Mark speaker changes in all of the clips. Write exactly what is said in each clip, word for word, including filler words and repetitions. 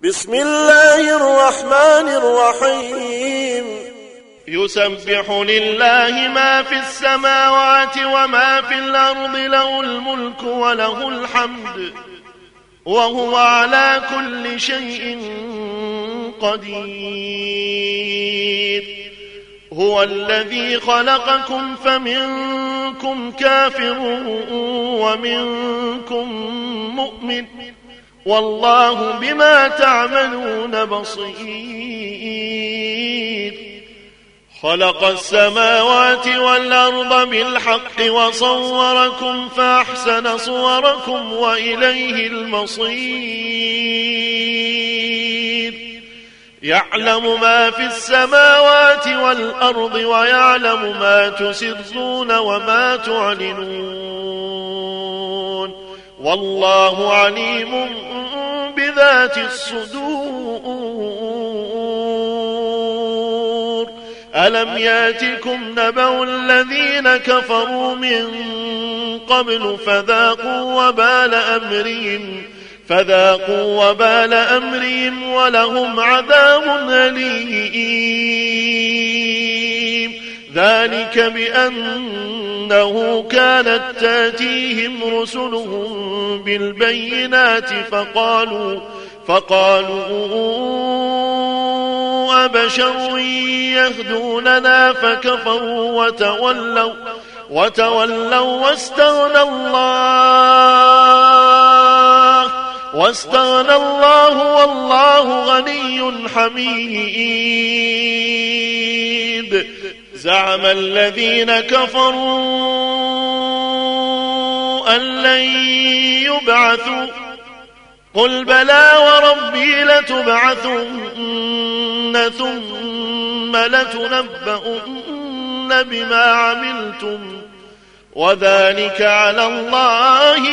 Speaker 1: بسم الله الرحمن الرحيم
Speaker 2: يسبح لله ما في السماوات وما في الأرض، له الملك وله الحمد وهو على كل شيء قدير. هو الذي خلقكم فمنكم كافر ومنكم مؤمن، والله بما تعملون بصير. خلق السماوات والأرض بالحق وصوركم فأحسن صوركم وإليه المصير. يعلم ما في السماوات والأرض ويعلم ما تسرون وما تعلنون، والله عليم بذات الصدور. ألم ياتكم نبأ الذين كفروا من قبل فذاقوا وبال أمرهم فذاقوا وبال أمرهم ولهم عذاب أليم. ذلك بأنه كانت تاتيهم رسلهم بالبينات فقالوا فقالوا أبشر يهدوننا فكفروا وتولوا وتولوا واستغنى الله واستغنى الله والله غني حميد. زعم الذين كفروا أن لن يبعثوا، قل بلى وربي لتبعثن ثم لتنبؤن بما عملتم وذلك على الله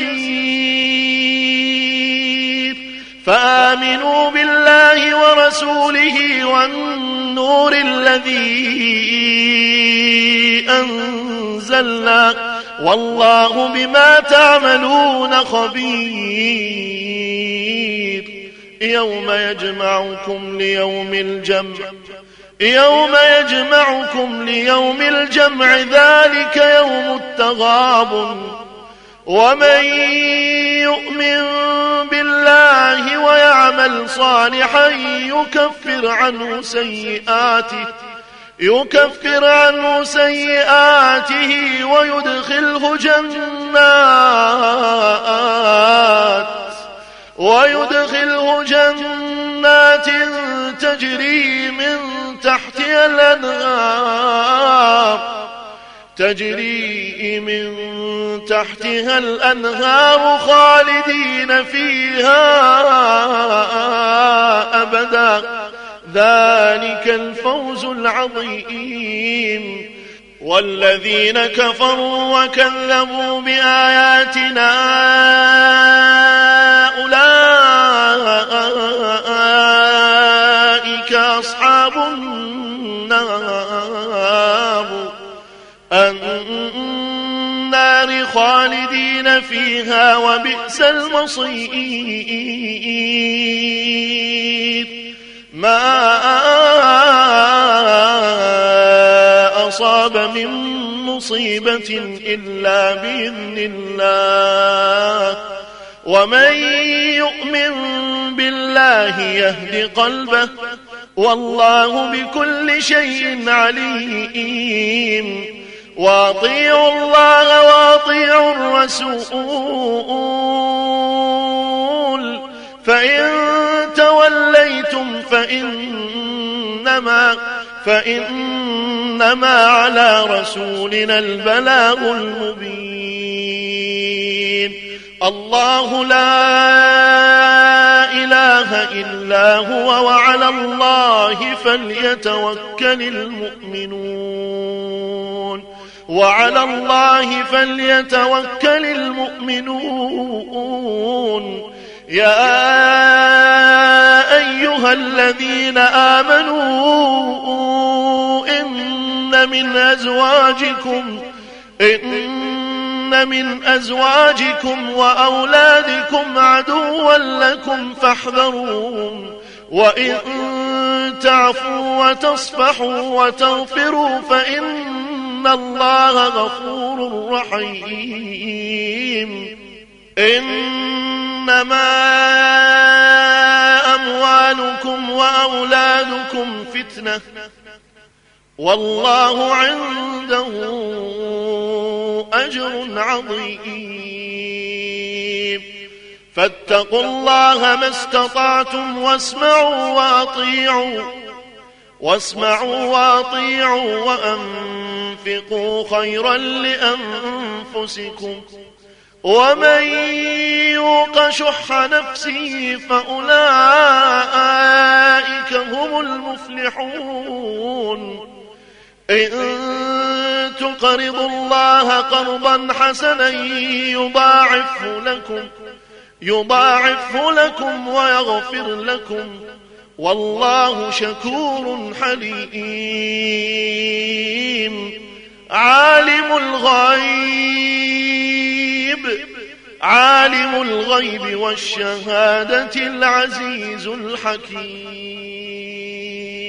Speaker 2: يسير. فآمنوا بالله ورسوله والنور الذي أنزلنا، والله بما تعملون خبير. يوم يجمعكم ليوم الجمع يوم يجمعكم ليوم الجمع ذلك يوم التغابن. ومن يؤمن بالله ويعمل صالحا يكفر عنه سيئاته يكفر عنه سيئاته ويدخله جنات ويدخله جنات تجري من تحتها الأنهار تجري من تحتها الأنهار خالدين فيها أبدا، ذلك الفوز العظيم. والذين كفروا وكذبوا بآياتنا أولئك أصحاب النار النار خالدين فيها وبئس المصير. ما أصاب من مصيبة إلا بإذن الله، ومن يؤمن بالله يهد قلبه، والله بكل شيء عليم. وأطيعوا الله وأطيعوا الرسول، فإن توليتم فإنما فإنما على رسولنا البلاغ المبين. الله لا إله إلا هو وعلى الله فليتوكل المؤمنون وعلى الله فليتوكل المؤمنون. يا أيها الذين آمنوا إن من أزواجكم إن من أزواجكم وأولادكم عدوا لكم فاحذروهم وإن تعفوا وتصفحوا وتغفروا فإن الله غفور رحيم. إنما أموالكم وأولادكم فتنة والله عنده أجر عظيم. فاتقوا الله ما استطعتم واسمعوا وأطيعوا واسمعوا وأطيعوا وأنفقوا خيرا لأنفسكم ومن يوق شح نفسه فأولئك هم المفلحون. إن تقرضوا الله قرضا حسنا يضاعفه لكم يضاعفه لكم ويغفر لكم والله شكور حليم. عالم الغيب عالم الغيب والشهادة العزيز الحكيم.